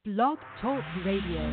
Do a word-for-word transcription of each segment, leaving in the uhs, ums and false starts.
Blog Talk Radio.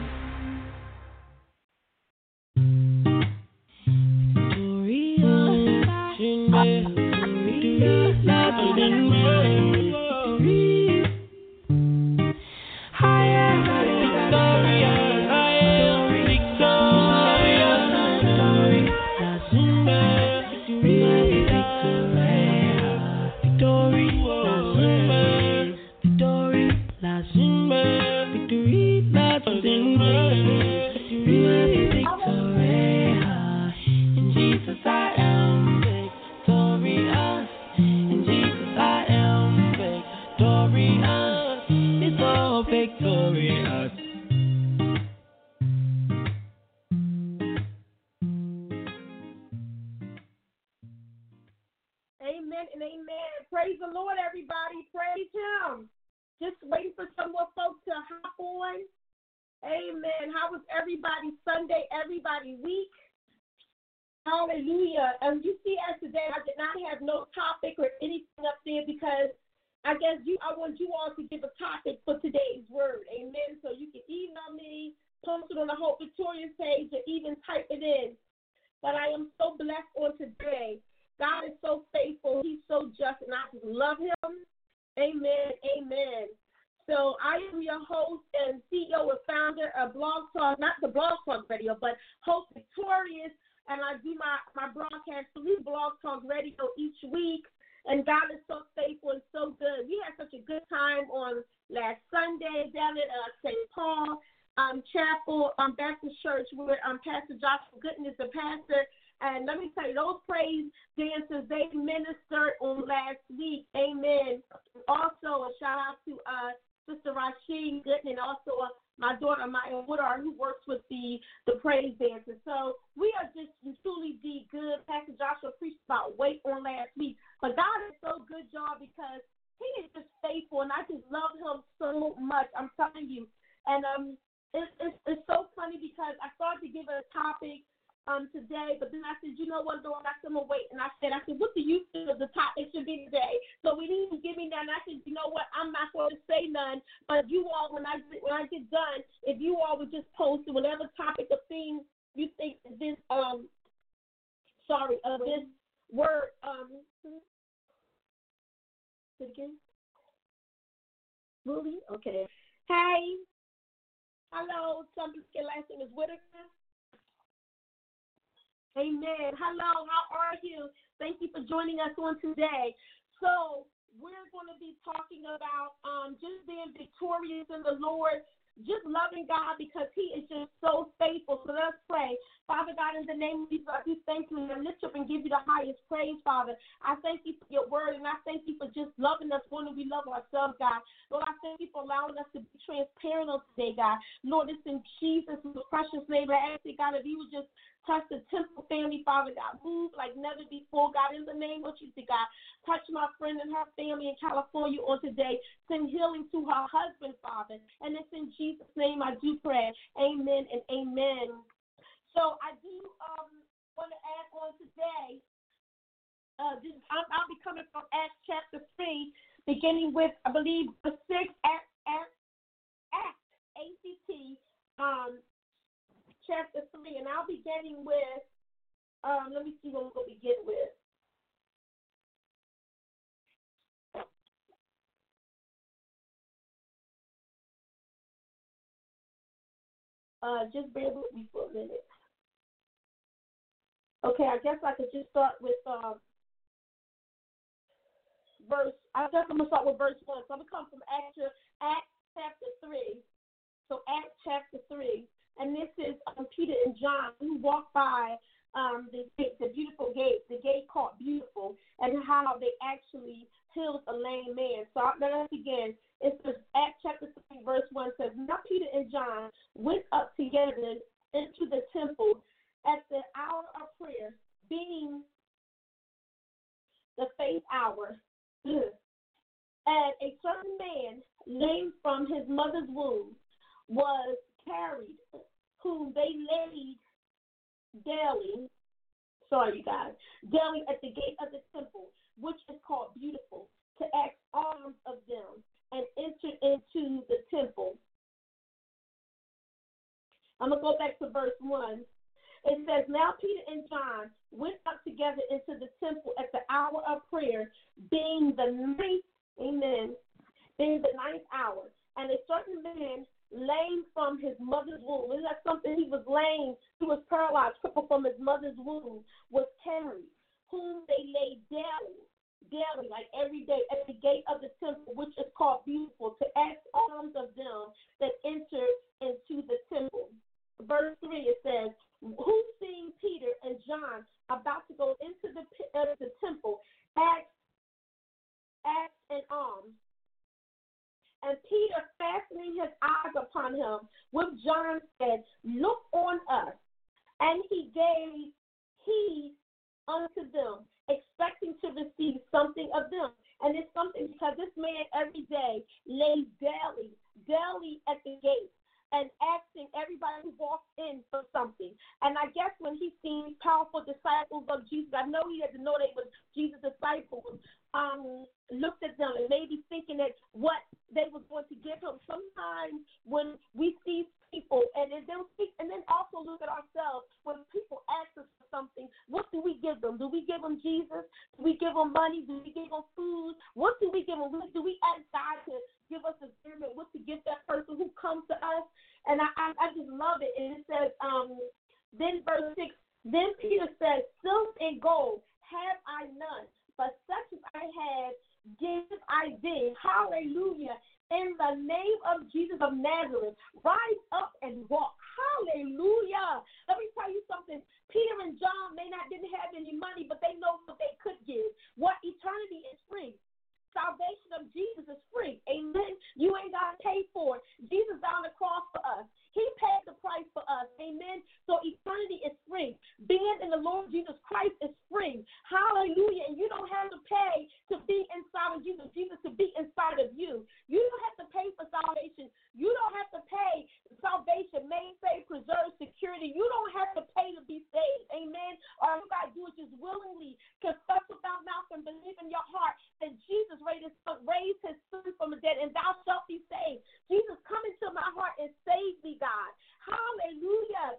and entered into the temple. I'm going to go back to verse one. It says, now Peter and John went up together into the temple at the hour of prayer, being the ninth, amen, being the ninth hour. And a certain man, lame from his mother's womb, isn't that something? He was lame, he was paralyzed, crippled from his mother's womb, was carried, whom they laid daily, daily, like every day, at the gate of the temple, which is called Beautiful, to ask alms of them that entered into the temple. Verse three, it says, who seeing Peter and John about to go into the uh, the temple, asked, asked an alms. And Peter, fastening his eyes upon him, with John said, look on us. And he gave heed unto them, expecting to receive something of them. And it's something because this man every day lays daily, daily at the gate, and asking everybody who walks in for something. And I guess when he seen powerful disciples of Jesus, I know he had to know they were Jesus' disciples, um, looked at them and maybe thinking that what they was going to give him. Sometimes when we see people and then speak, and then also look at ourselves, when people ask us for something, what do we give them? Do we give them Jesus? Do we give them money? Do we give them food? What do we give them? Do we ask God to give us a discernment what to give that person who comes to us? And I, I, I just love it. And it says, um, then verse six, then Peter says, silver and gold have I none, but such as I have give I thee. Hallelujah. In the name of Jesus of Nazareth, rise up and walk. Hallelujah. Let me tell you something. Peter and John may not didn't have any money, but they know what they could give. What eternity is free. Salvation of Jesus is free. Amen. You ain't got to pay for it. Jesus died on the cross for us. He paid the price for us. Amen. So eternity is free. Being in the Lord Jesus Christ is free. Hallelujah. And you don't have to pay to be inside of Jesus. Jesus to be inside of you. You don't have to pay for salvation. You don't have to pay salvation, maintain, preserve, security. You don't have to pay to be saved. Amen. All you got to do is just willingly confess with thy mouth and believe in your heart that Jesus raised his son from the dead, and thou shalt be saved. Jesus, come into my heart and save me, God. Hallelujah.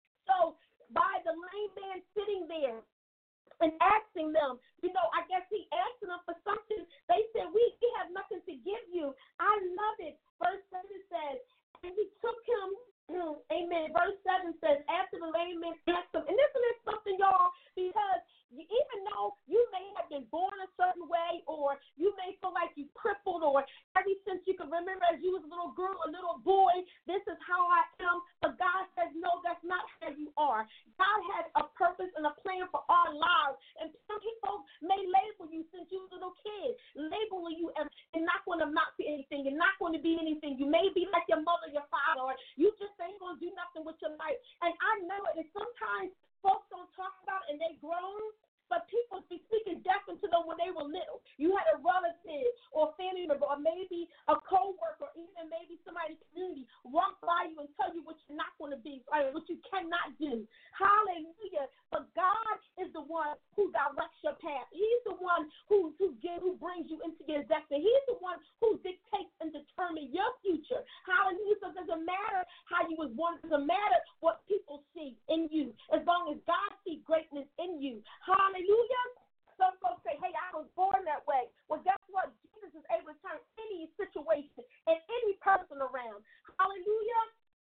So by the lame man sitting there and asking them, you know, I guess he asked them for something. They said, we, we have nothing to give you. I love it. Verse seven says, and he took him, amen. Verse seven says, after the lame man asked him, and isn't it something, y'all, because even though you may have been born a certain way, or you may feel like you crippled, or ever since you can remember as you was a little girl, a little boy, this is how I am. But God says, no, that's not how you are. God has a purpose and a plan for our lives. And some people may label you since you was a little kid, labeling you and, and not going to amount to anything. You're not going to be anything. You may be like your mother, your father, or you just ain't going to do nothing with your life. And I know it. And sometimes folks don't talk about it and they grown, but people be speaking death into them when they were little. You had a relative or a family member or maybe a co-worker or even maybe somebody in the community walk by you and tell you what you're not going to be, or what you cannot do. Hallelujah. But God is the one who directs your path. He's the one who who, gives, who brings you into your destiny. He's the one who dictates and determines your future. Hallelujah. So it doesn't matter how you was born. It doesn't matter what people see in you, as long as God sees greatness in you. Hallelujah. Some folks say, hey, I was born that way. Well, guess what? Jesus is able to turn any situation and any person around. Hallelujah.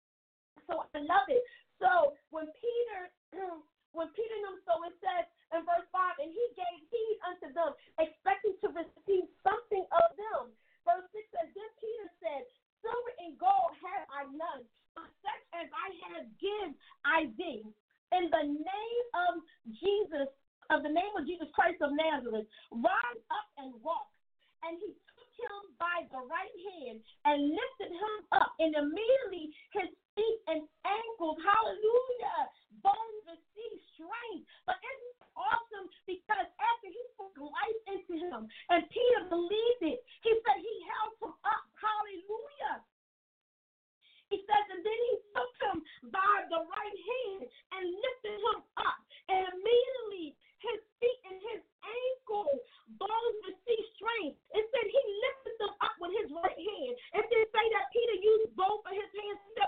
So I love it. So when Peter, when Peter knew, so it says in verse five, and he gave heed unto them, expecting to receive something of them. Verse six says, then Peter said, silver and gold have I none, but such as I have give I thee. In the name of Jesus, of the name of Jesus Christ of Nazareth, rise up and walk. And he took him by the right hand and lifted him up, and immediately his feet and ankles, hallelujah, bones received strength. But isn't it awesome? Because after he spoke life into him, and Peter believed it, he said he held him up, hallelujah. He says, and then he took him by the right hand and lifted him up, and immediately his feet and his ankle bones received strength. It said he lifted them up with his right hand. It didn't say that Peter used both of his hands. He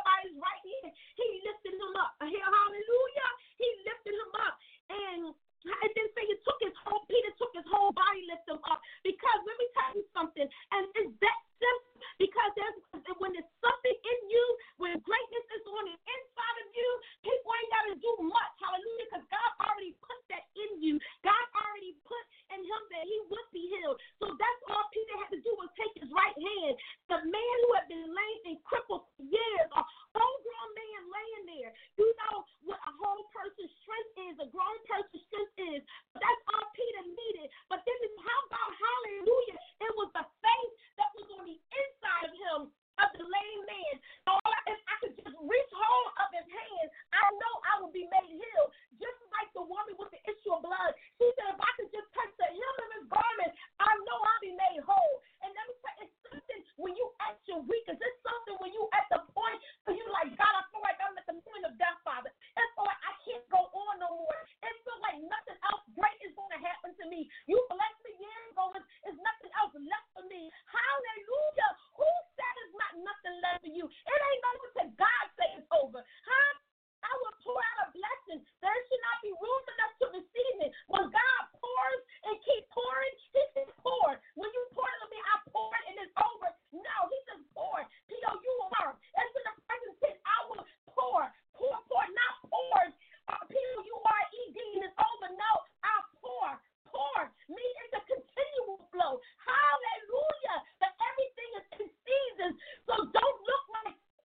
he's been crippled for years, a whole grown man laying there. You know what a whole person's strength is, a grown person's strength is. But that's all Peter needed. But then how about, hallelujah, it was the faith that was on the inside of him, of the lame man. So if I could just reach hold of his hand, I know I would be made healed. Just like the woman with the issue of blood. She said, if I could just touch the hem of his garment, I know I'll be made whole. And let me tell you, it's something when you at your weakest. It's something when you at the point where you like, God, I feel like I'm at the point of death, Father. It's feel like I can't go on no more. It feels like nothing else great is going to happen to me. You blessed me years ago. There's nothing else left for me. Hallelujah. Who said there's not nothing left for you? It ain't over till God say it's over. Huh? I will pour out a blessing. There should not be room enough to receive it. When God pours and keep pouring, he says pour. When you pour to me, I pour it and it's over. No, he says pour. P O U R. That's in the present tense. I will pour. Pour, pour, not pour. Uh, P O U R E D and it's over. No, I'll pour. Pour. Me, it's a continual flow. Hallelujah. But everything is in seasons. So don't look like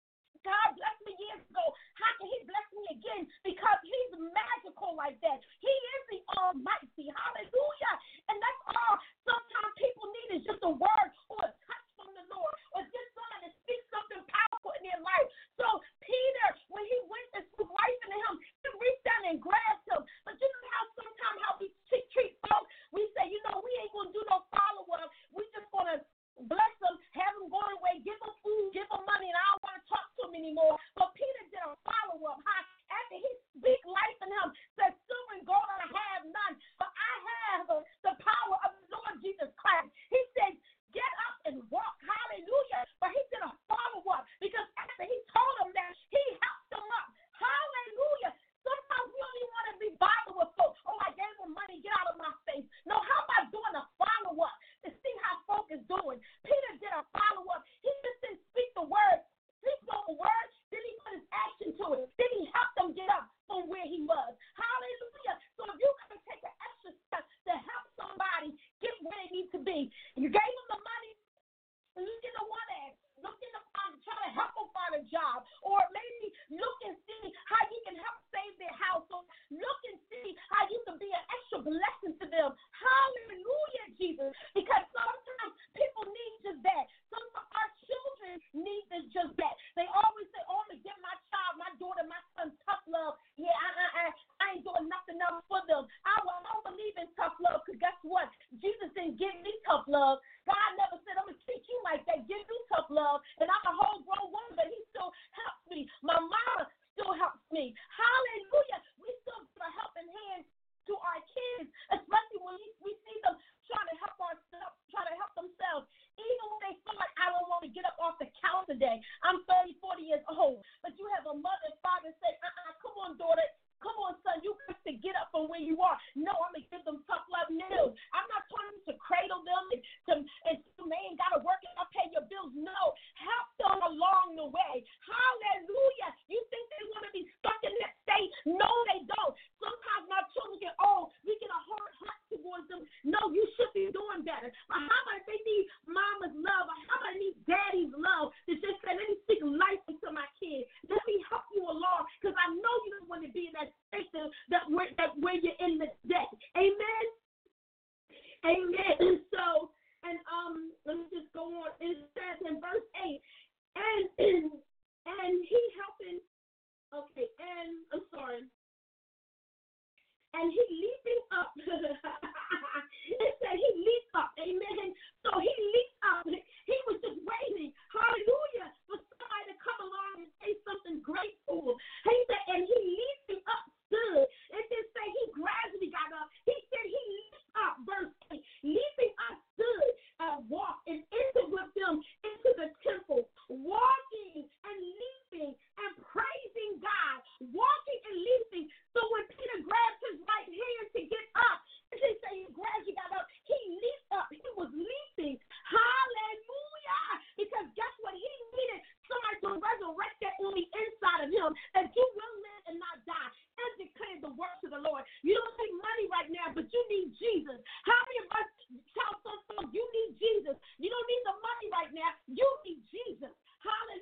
God blessed me years ago. How can he bless me again? Because he's magical like that. He is the Almighty. Hallelujah. And that's all sometimes people need is just a word or a touch from the Lord or just someone to speak something powerful in their life. So Peter, when he went and spoke life into him, he reached down and grabbed him. But you know how sometimes how we treat, treat folks, we say, you know, we ain't going to do no follow-up. We just going to bless them, have them going away, give them food, give them money, and I don't want to talk to them anymore. But Peter did a follow-up. Huh? After he speak life in him, said, silver and gold I have none, but I have uh, the power of the Lord Jesus Christ. He said, get up and walk. Hallelujah. But he did a follow-up because after he told him that, he helped them up. Hallelujah. Sometimes we don't even want to be bothered with folks. Oh, I gave them money. Get out of my face. No, how about doing a follow-up to see how folk is doing? Peter did a follow-up. He just didn't speak the word. Speak the word. Then he put his action to it. Then he helped them get up from where he was. Hallelujah. So if you're going to take an extra step to help somebody get where they need to be, you gave them the money, look in the one ad, look in the um, try to help them find a job, or maybe look and see how you can help save their household. Look and see how you can be an extra blessing to them. Hallelujah, Jesus. Because sometimes people need just that. Some of our children need this just that. They always say, oh, I'm going to give my child, my daughter, my son tough love. Yeah, I, I, I, I ain't doing nothing else for them. I, I don't believe in tough love because guess what? Jesus didn't give me tough love. God never said, I'm going to treat you like that. Give me tough love. And I'm a whole grown woman, but he still helps me. My mama still helps me. Hallelujah. We still give a helping hand to our kids, especially when we, we see them trying to help ourselves, trying to help themselves. Even when they feel like I don't want to get up off the couch today. I'm thirty, forty years old. But you have a mother and father say, uh-uh, come on, daughter. Come on, son, you got to get up from where you are. No, I'm going to give them tough love. No, I'm not trying to cradle them and, to, and man, got to work and I'll pay your bills. No, help them along the way. Hallelujah. You think they want to be stuck in that state? No, they don't. Sometimes my children get old. We get a hard heart towards them. No, you should be doing better. But how about they need mama's love? Or how about they need daddy's love to just say, let me speak life into my kid. Let me help you along because I know you don't want to be in that state that, that, where, that where you're in this day. Amen? Amen. So, and um, let me just go on. It says in verse eight, and and he helping, okay, and I'm sorry, and he leaping up. It said he leaped up, amen. So he leaped up. He was just waiting, hallelujah, for somebody to come along and say something great to him. He said, and he leaping up stood. It didn't say he gradually got up. He said he leaped up, verse eight. Leaping up stood, uh, walked and entered with them into the temple, walking and leaping and praising God, walking and leaping. So when Peter grabbed his right hand to get up, it didn't say he gradually got up. He leaped up. He was leaping. Hallelujah. Because guess what? He needed somebody to resurrect that on the inside of him, that you will live and not die, and declare the works of the Lord. You don't need money right now, but you need Jesus. How many of us tell some folks you need Jesus? You don't need the money right now. You need Jesus. Hallelujah.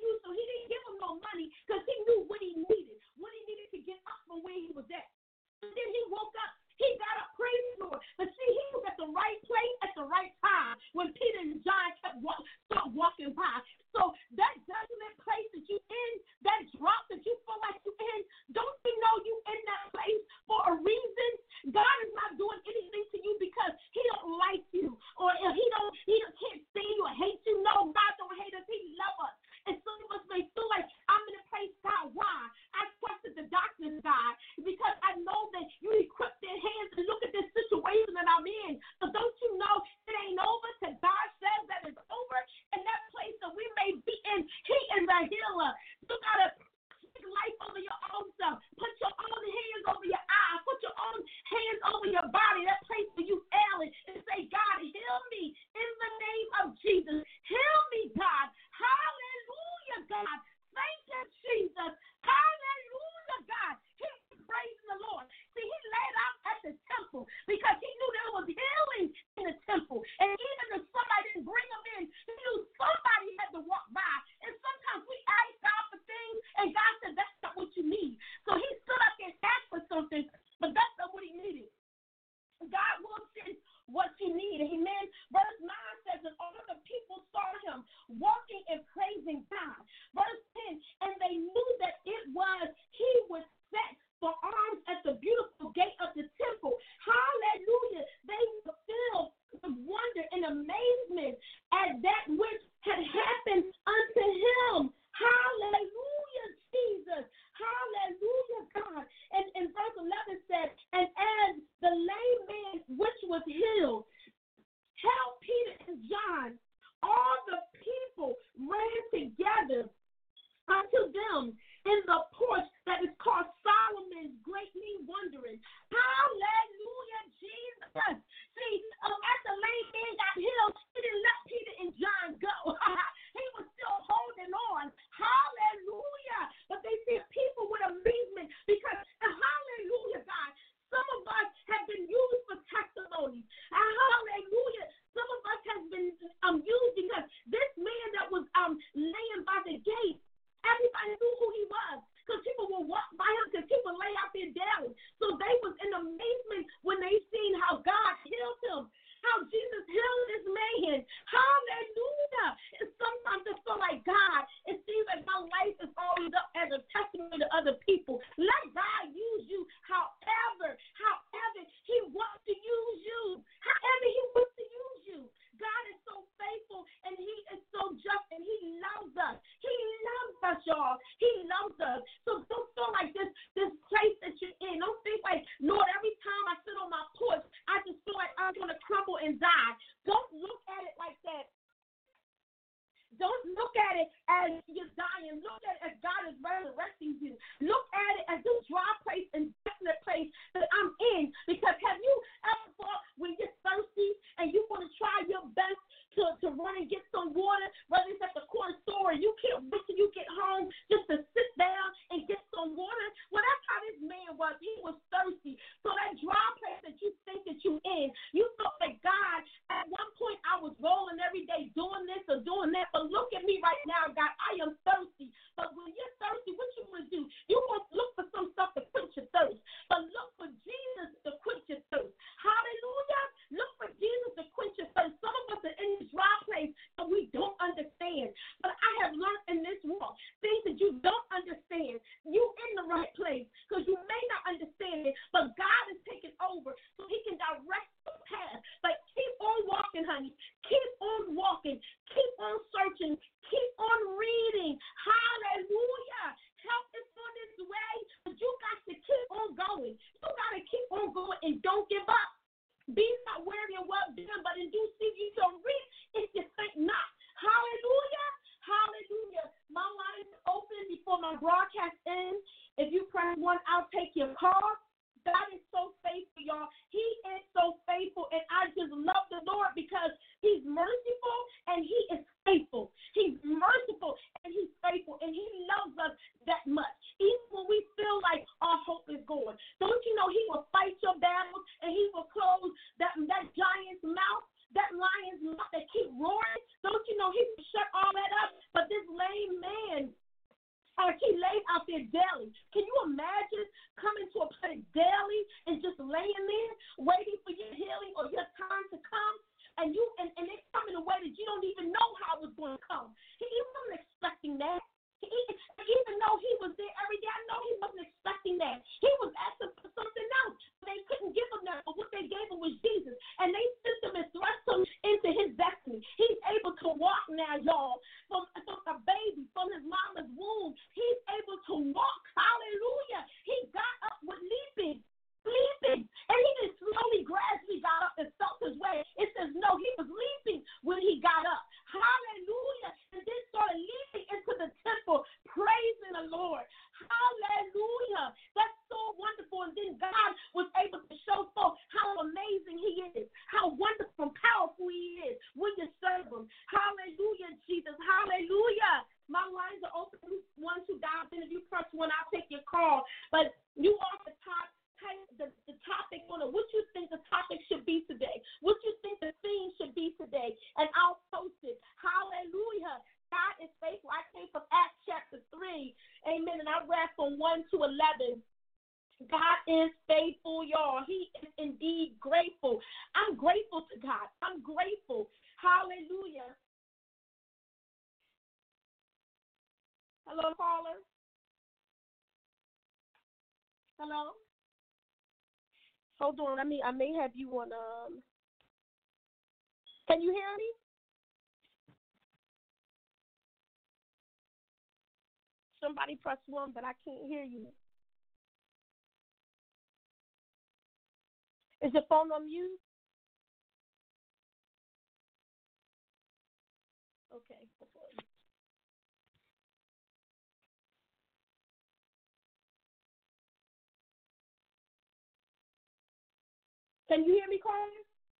God. Thank you, Jesus. Hallelujah, God. He was praising the Lord. See, he laid out at the temple because he knew there was healing in the temple. And even if somebody didn't bring him in, he knew somebody had to walk by. And sometimes we ask God for things, and God said, that's not what you need. So he stood up and asked for something, but that's not what he needed. God will send what you need. Amen. Verse nine says, and all the people saw him walking and praising God. Verse ten, and they knew that it was he was set for arms at the beautiful gate of the temple. Hallelujah. They were filled with wonder and amazement at that which had happened unto him. Hallelujah, Jesus. Hallelujah, God. And, and verse eleven said, and as the lame man which was healed held Peter and John, all the people ran together unto them in the porch that is called Solomon's, greatly wondering. Hallelujah, Jesus. See, um, after the lame man got healed, he didn't let Peter and John go. He was still holding on. Hallelujah. But they see people with amazement because, hallelujah, God, some of us have been used for testimonies. Hallelujah. Some of us have been um, used because this man that was um laying by the gate, everybody knew who he was because people will walk by him because people lay out there daily. So they was in amazement when they seen how God healed him, how Jesus healed this man. Hallelujah. And sometimes it feel like, God, it seems like my life is always up as a testimony to other people. Let God use you however, however he wants to use you. However he wants to use you. God is so faithful and he is so just and he loves us. He loves us, y'all. He loves us. So don't feel like this, this place that you're in. Don't think like, Lord, every time I sit on my porch, I just feel like I'm going to crumble and die. Don't look at it like that. Don't look at it as you're dying. Look at it as God is resurrecting you. Look at it as this dry place and desolate place that I'm in. Because have you ever thought when you're thirsty and you want to try your best to, to run and get some water, whether it's at the corner store or you can't wait till you get home just to sit down and get some water? Well, that's how this man was. He was thirsty. So that dry place that you think that you're in, you thought that God, at one point I was rolling every day doing this or doing that, but look at me right now, God. I am thirsty. But when you're thirsty, what you want to do? You want to look for some stuff to quench your thirst. But look for Jesus to quench your thirst. Hallelujah. Look for Jesus to quench your thirst. Some of us are in this dry place that we don't understand. But I have learned in this walk things that you don't understand. You in the right place because you may not understand it, but God is taking over so he can direct the path. But keep on walking, honey. Keep on walking. Keep on searching. Keep on reading. Hallelujah. Help is on this way, but you got to keep on going. You got to keep on going and don't give up. Be not weary and well done, but in due season you shall reap if you think not. Hallelujah. Hallelujah. My line is open before my broadcast ends. If you press one, I'll take your call. God is so faithful, y'all. He is so faithful, and I just love the Lord because he's merciful and he is faithful. He's merciful and he's faithful, and he loves us that much. Even when we feel like our hope is gone. Don't you know he will fight your battles and he will close that, that giant's mouth, that lion's mouth that keep roaring? Don't you know he will shut all that up? But this lame man, or he laid out there daily. Can you imagine coming to a place daily and just laying there, waiting for your healing or your time to come? And you and, and it's coming in a way that you don't even know how it was going to come. He, he wasn't expecting that. He, even though he was there every day, I know he wasn't expecting that. He was asking for something else. They couldn't give him that, but what they gave him was Jesus. And they sent him and thrust him into his destiny. He's able to walk now, y'all, from, from a baby, from his mama's womb. He's able to walk. Hallelujah. He got up with leaping. Leaping. And he just slowly, gradually got up and felt his way. It says, no, he was leaping when he got up. Hallelujah. And then started leaping into the temple. Amen. And I read from one to eleven. God is faithful, y'all. He is indeed grateful. I'm grateful to God. I'm grateful. Hallelujah. Hello, caller. Hello. Hold on. I mean, I may have you on. Um. Can you hear me? Somebody press one, but I can't hear you. Is your phone on mute? Okay. Can you hear me, caller?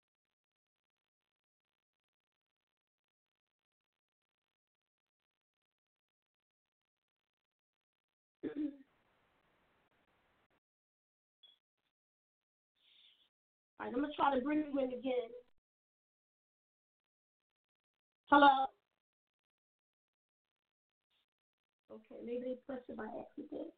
All right, I'm going to try to bring you in again. Hello? Okay, maybe they pressed it by accident.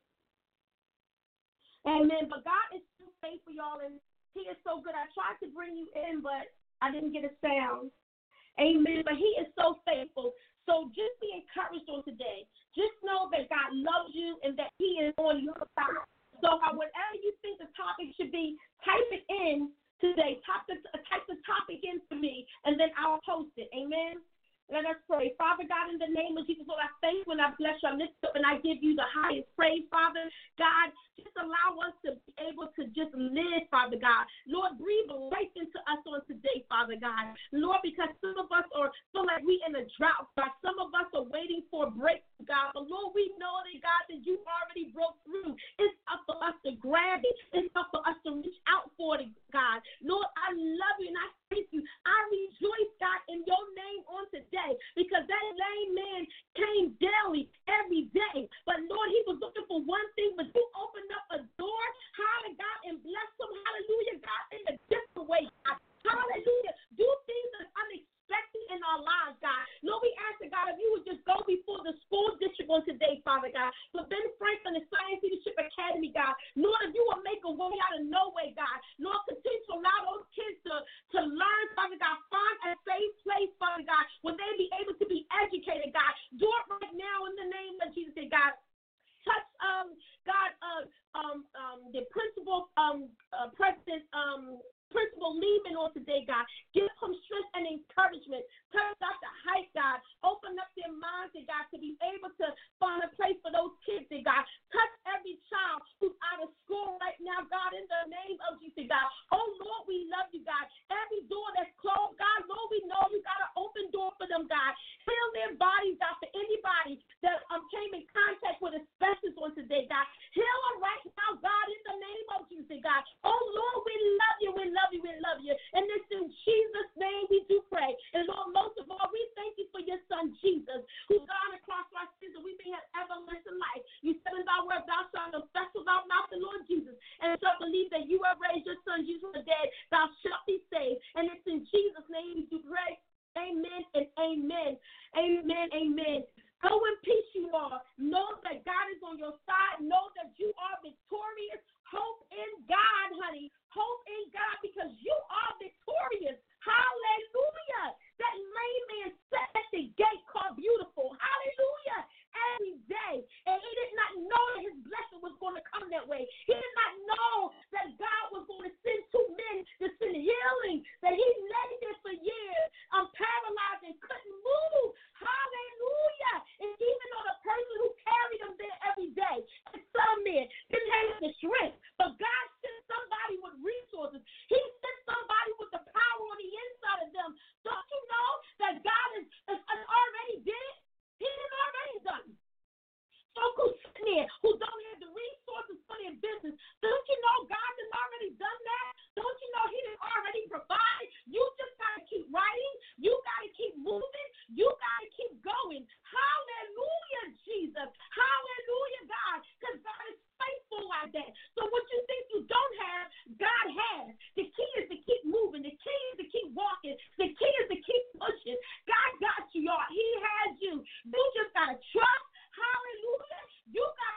Amen. But God is so faithful, y'all, and He is so good. I tried to bring you in, but I didn't get a sound. Amen. But He is so faithful. So just be encouraged on today. Just know that God loves you and that He is on your side. So how, whatever you think the topic should be, type it in today. Type the, type the topic in for me, and then I'll post it. Amen. Let us pray. Father God, in the name of Jesus, Lord, I thank you and I bless you. I lift up and I give you the highest praise, Father. God, just allow us to be able to just live, Father God. Lord, breathe life into us on today, Father God. Lord, because some of us are feel like we in a drought, God. Some of us are waiting for a breakthrough, God. But Lord, we know that, God, that you already broke through. It's up for us to grab it. It's up for us to reach out for it, God. Lord, I love you and I thank you. I rejoice, God, in your name on today, because that lame man came daily, every day. But Lord, he was looking for one thing, but you opened up a door, hallelujah, God, and blessed him, hallelujah, God, in a different way, God. Hallelujah. Do things that are unexpected in our lives, God. Lord, we ask that, God, if you would just go before the school district on today, Father God, for Ben Franklin and Science Leadership Academy, God. Lord, if you will make a way out of no way, God. Lord, continue to allow those kids to, to learn, Father God, find a safe place, Father God, where they be able to be educated, God. Do it right now in the name of Jesus, God. Touch, um, God, uh, um, um, the principal, um, uh, president, um, Principal Lehman on today, God. Give him strength and encouragement. Touch Doctor Height, God. Open up their minds, God, to be able to find a place for those kids, God. Touch every child who's out of school right now, God, in the name of Jesus, God. Oh, Lord, we love you, God. Every door that's closed, God, Lord, we know you got an open door for them, God. Heal their bodies, God, for anybody that um, came in contact with asbestos on today, God. Heal them right now, God, in the name of Jesus, God. Oh, Lord, we love you. We love you. We love you. And it's in Jesus' name we do pray. And Lord, most of all, we thank you for your son, Jesus, who died on the cross for our sins, that we may have everlasting life. You said in thy word, thou shalt confess with thy mouth the Lord Jesus, and shalt believe that you have raised your son, Jesus, from the dead, thou shalt be saved. And it's in Jesus' name we do pray. Amen and amen. Amen, amen. Go in peace, you all. Know that God is on your side. Know that you are victorious. Hope in God, honey. Hope in God, because you are victorious. Hallelujah. That lame man sat at the gate called Beautiful. Hallelujah. Every day. And he did not know that his blessing was going to come that way. He did not know that God was going to send two men to send healing. That he lay there for years. I'm paralyzed and couldn't move. Hallelujah. And even though the person who carried him there every day, and some men didn't have the strength, but God sent somebody with resources. He sent somebody with the power on the inside of them. Don't you know that God is, is, is already did it? He has already done it. Folk who sitting there who don't have the resources for their business. Don't you know God has already done that? Don't you know He has already provided? You just got to keep writing. You got to keep moving. You got to keep going. Hallelujah, Jesus. Hallelujah, God. Because God is faithful like that. So what you think you don't have, God has. The key is to keep moving. The key is to keep walking. The key is to keep pushing. God got you, y'all. He has you. You just got to trust. Hallelujah. You got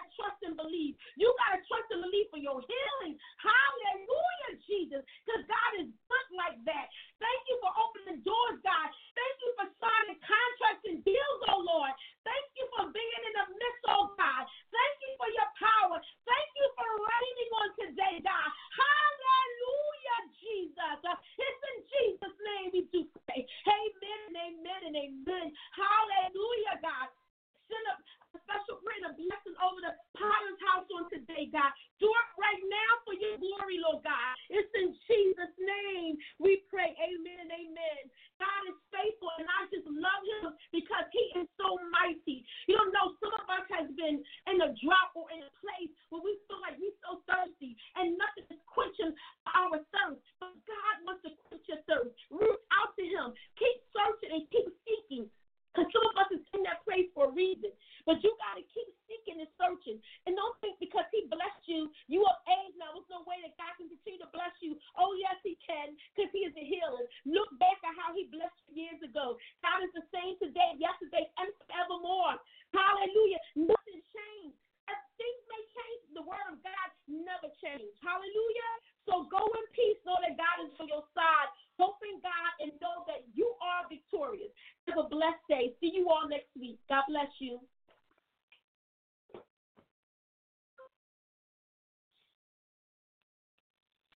God. Do it right now for your glory, Lord God. It's in Jesus' name we pray. Amen and amen. God is faithful, and I just love him because he is so mighty. You don't know, some of us has been in a drought or in a place where we feel like we're so thirsty and nothing is quenching our thirst. But God wants to quench your thirst. Reach out to him. Keep searching and keep seeking. Because some of us is in that place for a reason. But you got to keep seeking and searching. And don't think because he blessed you, you of age now. There's no way that God can continue to bless you. Oh, yes, he can, because he is a healer. Look back at how he blessed you years ago. God is the same today, yesterday, and forevermore. Hallelujah. Nothing changed. If things may change, the word of God never changed. Hallelujah. So go in peace. Know that God is on your side. Hope in God and know that you are victorious. Have a blessed day. See you all next week. God bless you.